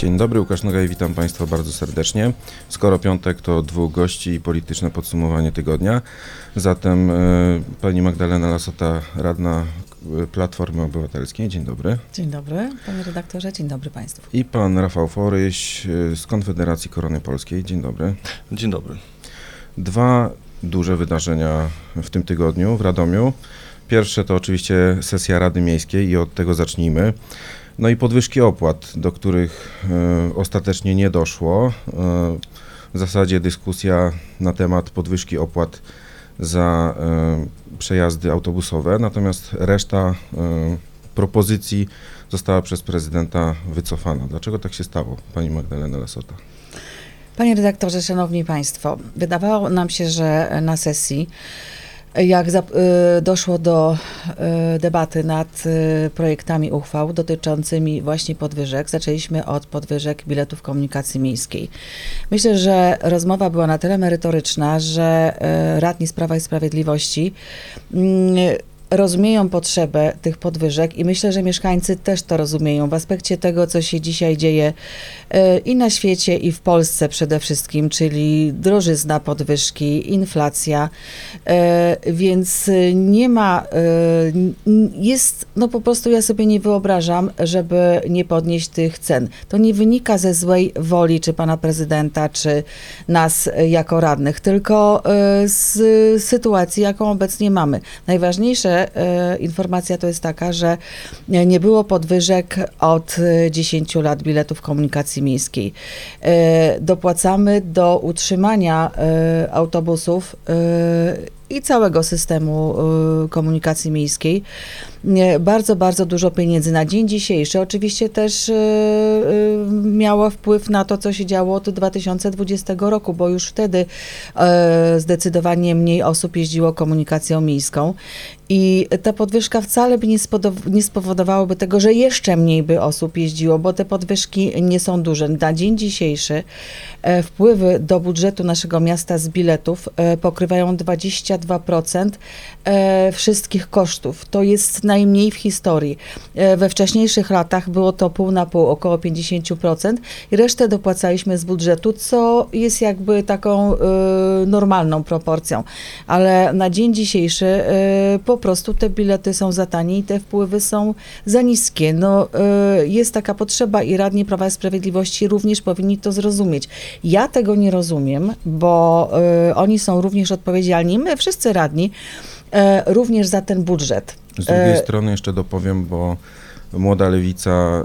Dzień dobry, Łukasz Nogaj, witam Państwa bardzo serdecznie. Skoro piątek, to dwóch gości i polityczne podsumowanie tygodnia. Zatem pani Magdalena Lassota, radna Platformy Obywatelskiej. Dzień dobry. Dzień dobry, panie redaktorze, dzień dobry państwu. I pan Rafał Foryś z Konfederacji Korony Polskiej. Dzień dobry. Dzień dobry. Dwa duże wydarzenia w tym tygodniu w Radomiu. Pierwsze to oczywiście sesja Rady Miejskiej i od tego zacznijmy. No i podwyżki opłat, do których ostatecznie nie doszło. W zasadzie dyskusja na temat podwyżki opłat za przejazdy autobusowe, natomiast reszta propozycji została przez prezydenta wycofana. Dlaczego tak się stało, pani Magdalena Lassota? Panie redaktorze, szanowni państwo, wydawało nam się, że na sesji, jak doszło do debaty nad projektami uchwał dotyczącymi właśnie podwyżek, zaczęliśmy od podwyżek biletów komunikacji miejskiej. Myślę, że rozmowa była na tyle merytoryczna, że radni z Prawa i Sprawiedliwości rozumieją potrzebę tych podwyżek i myślę, że mieszkańcy też to rozumieją w aspekcie tego, co się dzisiaj dzieje i na świecie, i w Polsce przede wszystkim, czyli drożyzna, podwyżki, inflacja, więc nie ma, no po prostu ja sobie nie wyobrażam, żeby nie podnieść tych cen. To nie wynika ze złej woli, czy pana prezydenta, czy nas jako radnych, tylko z sytuacji, jaką obecnie mamy. Najważniejsze informacja to jest taka, że nie było podwyżek od 10 lat biletów komunikacji miejskiej. Dopłacamy do utrzymania autobusów i całego systemu komunikacji miejskiej bardzo, bardzo dużo pieniędzy na dzień dzisiejszy. Oczywiście też miało wpływ na to, co się działo od 2020 roku, bo już wtedy zdecydowanie mniej osób jeździło komunikacją miejską i ta podwyżka wcale by nie spowodowałaby tego, że jeszcze mniej by osób jeździło, bo te podwyżki nie są duże. Na dzień dzisiejszy wpływy do budżetu naszego miasta z biletów pokrywają 22% wszystkich kosztów. To jest najmniej w historii. We wcześniejszych latach było to pół na pół, około 50% i resztę dopłacaliśmy z budżetu, co jest jakby taką normalną proporcją. Ale na dzień dzisiejszy po prostu te bilety są za tanie i te wpływy są za niskie. No, jest taka potrzeba i radni Prawa i Sprawiedliwości również powinni to zrozumieć. Ja tego nie rozumiem, bo oni są również odpowiedzialni, my wszyscy radni, również za ten budżet. Z drugiej strony jeszcze dopowiem, bo Młoda Lewica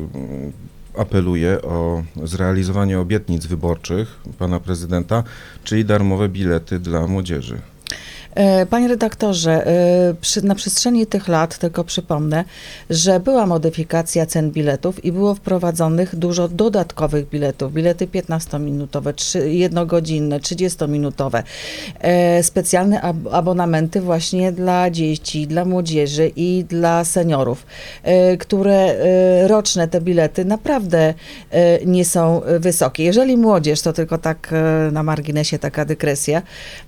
apeluje o zrealizowanie obietnic wyborczych pana prezydenta, czyli darmowe bilety dla młodzieży. Panie redaktorze, na przestrzeni tych lat, tylko przypomnę, że była modyfikacja cen biletów i było wprowadzonych dużo dodatkowych biletów. Bilety 15-minutowe, jednogodzinne, 30-minutowe. Specjalne abonamenty właśnie dla dzieci, dla młodzieży i dla seniorów, które roczne te bilety naprawdę nie są wysokie. Jeżeli młodzież, to tylko tak na marginesie taka dygresja,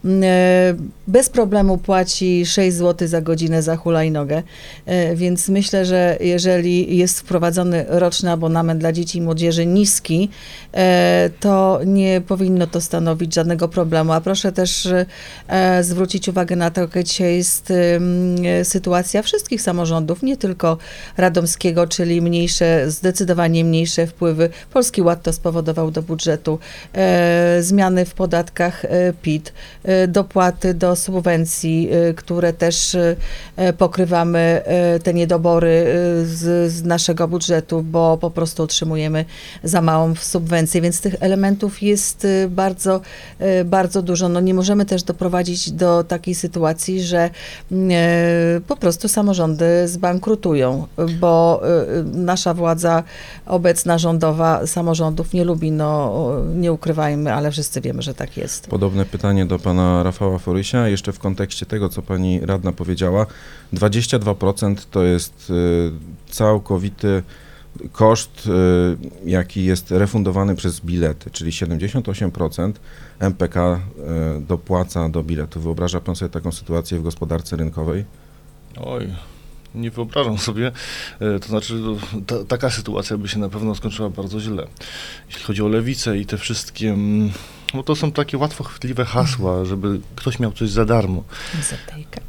bez problemu płaci 6 zł za godzinę za hulajnogę, więc myślę, że jeżeli jest wprowadzony roczny abonament dla dzieci i młodzieży niski, to nie powinno to stanowić żadnego problemu. A proszę też zwrócić uwagę na to, jaka dzisiaj jest sytuacja wszystkich samorządów, nie tylko radomskiego, czyli zdecydowanie mniejsze wpływy. Polski Ład to spowodował do budżetu, zmiany w podatkach PIT, dopłaty do subwencji, które też pokrywamy te niedobory z naszego budżetu, bo po prostu otrzymujemy za małą subwencję, więc tych elementów jest bardzo, bardzo dużo. No nie możemy też doprowadzić do takiej sytuacji, że po prostu samorządy zbankrutują, bo nasza władza obecna, rządowa, samorządów nie lubi, no nie ukrywajmy, ale wszyscy wiemy, że tak jest. Podobne pytanie do pana Rafała Forysia, jeszcze w kontekście tego, co pani radna powiedziała. 22% to jest całkowity koszt, jaki jest refundowany przez bilety, czyli 78% MPK dopłaca do biletu. Wyobraża pan sobie taką sytuację w gospodarce rynkowej? Oj, nie wyobrażam sobie, to znaczy taka sytuacja by się na pewno skończyła bardzo źle. Jeśli chodzi o lewicę i te wszystkie, no to są takie łatwo chwytliwe hasła, żeby ktoś miał coś za darmo. Zatejka.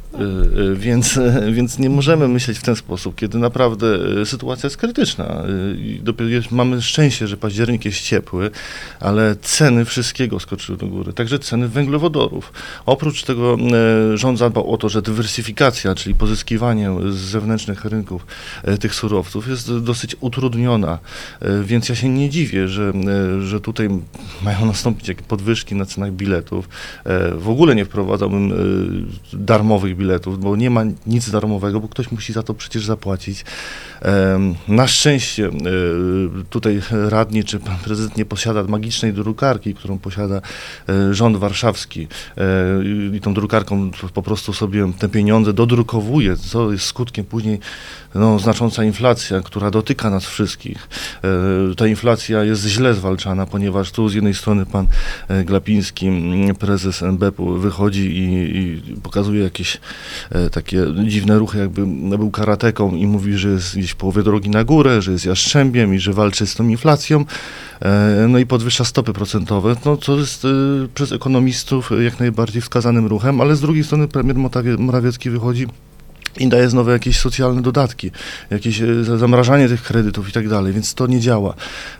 Więc nie możemy myśleć w ten sposób, kiedy naprawdę sytuacja jest krytyczna. I dopiero mamy szczęście, że październik jest ciepły, ale ceny wszystkiego skoczyły do góry, także ceny węglowodorów. Oprócz tego rząd zadbał o to, że dywersyfikacja, czyli pozyskiwanie z zewnętrznych rynków tych surowców jest dosyć utrudniona, więc ja się nie dziwię, że tutaj mają nastąpić jakieś podwyżki na cenach biletów. W ogóle nie wprowadzałbym darmowych biletów, bo nie ma nic darmowego, bo ktoś musi za to przecież zapłacić. Na szczęście tutaj radni czy pan prezydent nie posiada magicznej drukarki, którą posiada rząd warszawski i tą drukarką po prostu sobie te pieniądze dodrukowuje, co jest skutkiem później znacząca inflacja, która dotyka nas wszystkich. Ta inflacja jest źle zwalczana, ponieważ tu z jednej strony pan Glapiński, prezes NBP-u, wychodzi i pokazuje jakieś takie dziwne ruchy, jakby był karateką i mówi, że jest gdzieś w połowie drogi na górę, że jest jaszczębiem i że walczy z tą inflacją, no i podwyższa stopy procentowe, co jest przez ekonomistów jak najbardziej wskazanym ruchem, ale z drugiej strony premier Morawiecki wychodzi i daje znowu jakieś socjalne dodatki, jakieś zamrażanie tych kredytów i tak dalej, więc to nie działa.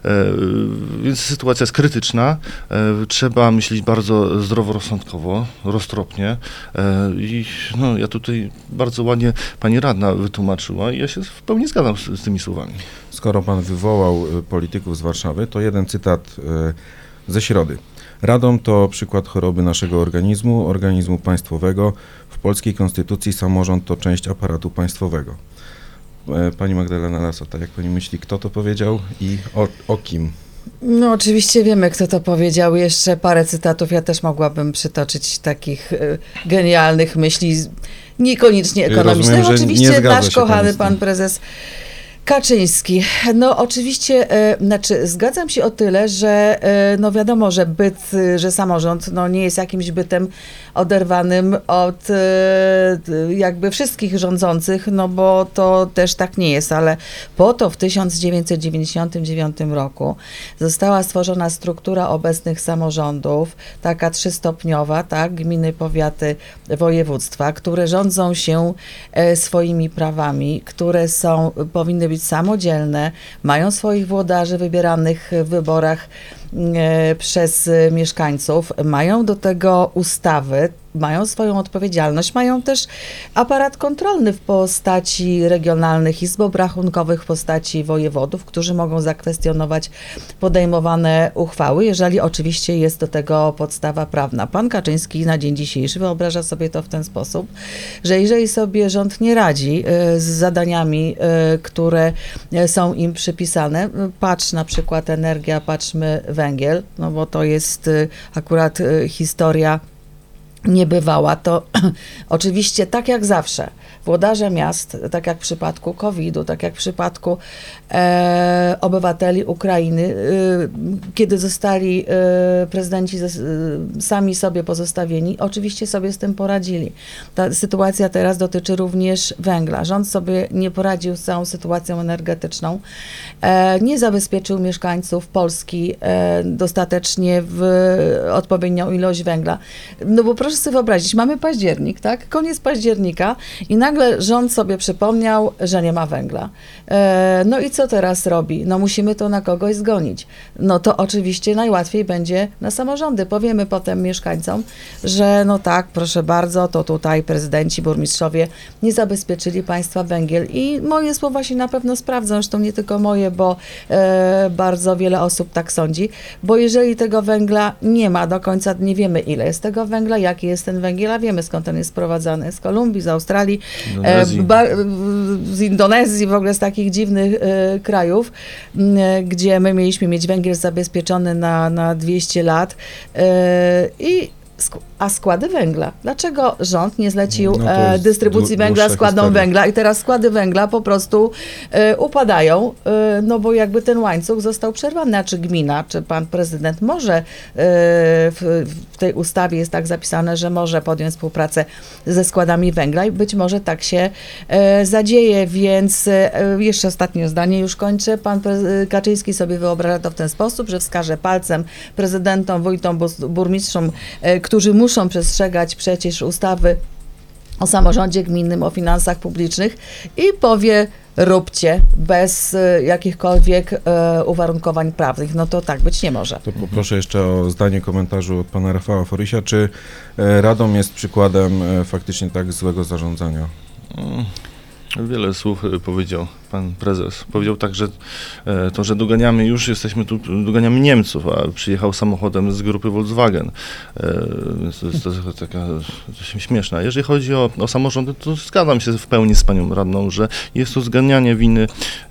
Więc sytuacja jest krytyczna, trzeba myśleć bardzo zdroworozsądkowo, roztropnie i ja tutaj bardzo ładnie pani radna wytłumaczyła i ja się w pełni zgadzam z tymi słowami. Skoro pan wywołał polityków z Warszawy, to jeden cytat ze środy. Radom to przykład choroby naszego organizmu państwowego. W polskiej konstytucji samorząd to część aparatu państwowego. Pani Magdalena Lassota, jak pani myśli, kto to powiedział i o kim? No oczywiście wiemy, kto to powiedział. Jeszcze parę cytatów ja też mogłabym przytoczyć takich genialnych myśli, niekoniecznie ekonomicznych. Rozumiem, że oczywiście nie zgadza nasz się kochany pani z tym. pan prezes Kaczyński. No oczywiście, zgadzam się o tyle, że wiadomo, że że samorząd nie jest jakimś bytem oderwanym od jakby wszystkich rządzących, bo to też tak nie jest, ale po to w 1999 roku została stworzona struktura obecnych samorządów, taka 3-stopniowa, tak, gminy, powiaty, województwa, które rządzą się swoimi prawami, które powinny być samodzielne, mają swoich włodarzy wybieranych w wyborach przez mieszkańców, mają do tego ustawy, mają swoją odpowiedzialność, mają też aparat kontrolny w postaci regionalnych izb obrachunkowych, w postaci wojewodów, którzy mogą zakwestionować podejmowane uchwały, jeżeli oczywiście jest do tego podstawa prawna. Pan Kaczyński na dzień dzisiejszy wyobraża sobie to w ten sposób, że jeżeli sobie rząd nie radzi z zadaniami, które są im przypisane, patrz na przykład energia, patrzmy węgiel, bo to jest akurat historia niebywała, to oczywiście tak jak zawsze włodarze miast, tak jak w przypadku COVID-u, tak jak w przypadku obywateli Ukrainy, kiedy zostali prezydenci sami sobie pozostawieni, oczywiście sobie z tym poradzili. Ta sytuacja teraz dotyczy również węgla. Rząd sobie nie poradził z całą sytuacją energetyczną, nie zabezpieczył mieszkańców Polski dostatecznie w odpowiednią ilość węgla. Bo proszę sobie wyobrazić, mamy październik, tak? Koniec października i nagle rząd sobie przypomniał, że nie ma węgla. No i co teraz robi? Musimy to na kogoś zgonić. To oczywiście najłatwiej będzie na samorządy. Powiemy potem mieszkańcom, że tak, proszę bardzo, to tutaj prezydenci, burmistrzowie nie zabezpieczyli państwa węgiel i moje słowa się na pewno sprawdzą, zresztą nie tylko moje, bo bardzo wiele osób tak sądzi, bo jeżeli tego węgla nie ma do końca, nie wiemy ile jest tego węgla, jaki jest ten węgiel, a wiemy skąd on jest sprowadzany, z Kolumbii, z Australii, z Indonezji, w ogóle z takich dziwnych krajów, gdzie my mieliśmy mieć węgiel zabezpieczony na 200 lat i A składy węgla? Dlaczego rząd nie zlecił No to jest dystrybucji węgla dłuższa składom historia. węgla i teraz składy węgla po prostu upadają, no bo jakby ten łańcuch został przerwany. A czy gmina, czy pan prezydent może, w tej ustawie jest tak zapisane, że może podjąć współpracę ze składami węgla i być może tak się zadzieje, więc jeszcze ostatnie zdanie, już kończę. Pan Kaczyński sobie wyobraża to w ten sposób, że wskaże palcem prezydentom, wójtom, burmistrzom, którzy muszą przestrzegać przecież ustawy o samorządzie gminnym, o finansach publicznych i powie: róbcie bez jakichkolwiek uwarunkowań prawnych. No to tak być nie może. To poproszę jeszcze o zdanie komentarzu od pana Rafała Forysia. Czy Radom jest przykładem faktycznie tak złego zarządzania? Wiele słów powiedział pan prezes. Powiedział tak, że to, że doganiamy już, jesteśmy tu, doganiamy Niemców, a przyjechał samochodem z grupy Volkswagen. Więc to jest taka śmieszna. Jeżeli chodzi o samorządy, to zgadzam się w pełni z panią radną, że jest to zganianie winy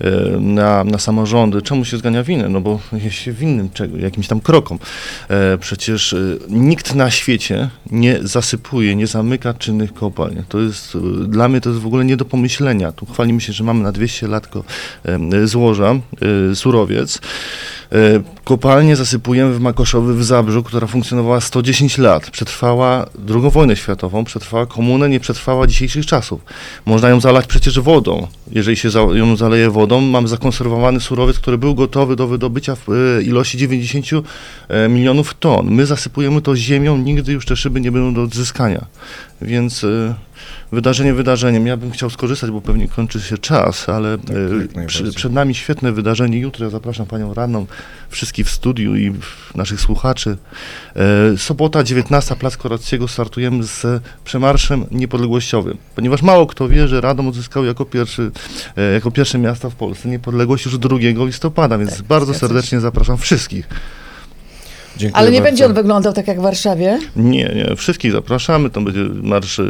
na samorządy. Czemu się zgania winę? No bo jest się winnym jakimś tam krokom. Przecież nikt na świecie nie zasypuje, nie zamyka czynnych kopalń. To jest, dla mnie to jest w ogóle nie do pomyślenia. Tu chwalimy się, że mamy na 200 lat złoża, surowiec. Kopalnię zasypujemy w Makoszowy w Zabrzu, która funkcjonowała 110 lat. Przetrwała II wojnę światową, przetrwała komunę, nie przetrwała dzisiejszych czasów. Można ją zalać przecież wodą. Jeżeli się ją zaleje wodą, mamy zakonserwowany surowiec, który był gotowy do wydobycia w ilości 90 milionów ton. My zasypujemy to ziemią, nigdy już te szyby nie będą do odzyskania. Więc wydarzenie wydarzeniem. Ja bym chciał skorzystać, bo pewnie kończy się czas, ale przed nami świetne wydarzenie. Jutro ja zapraszam panią radną, wszystkich w studiu i naszych słuchaczy. Sobota, 19, Plac Korackiego, startujemy z przemarszem niepodległościowym, ponieważ mało kto wie, że Radom odzyskał jako pierwsze miasto w Polsce niepodległość już 2 listopada, więc Tak, bardzo zgadza się. serdecznie zapraszam wszystkich. Dziękuję Ale nie bardzo. będzie on wyglądał tak jak w Warszawie? Nie, wszystkich zapraszamy, to będzie marsz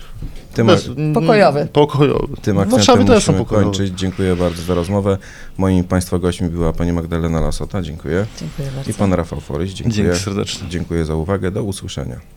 Pokojowy. Pokojowy. Tym W akcentem Warszawie też są musimy pokojowe. kończyć. Dziękuję bardzo za rozmowę. Moimi państwa gośćmi była pani Magdalena Lasota, dziękuję. Dziękuję bardzo. I pan Rafał Foryś, dziękuję. Dzięki serdecznie. Dziękuję za uwagę, do usłyszenia.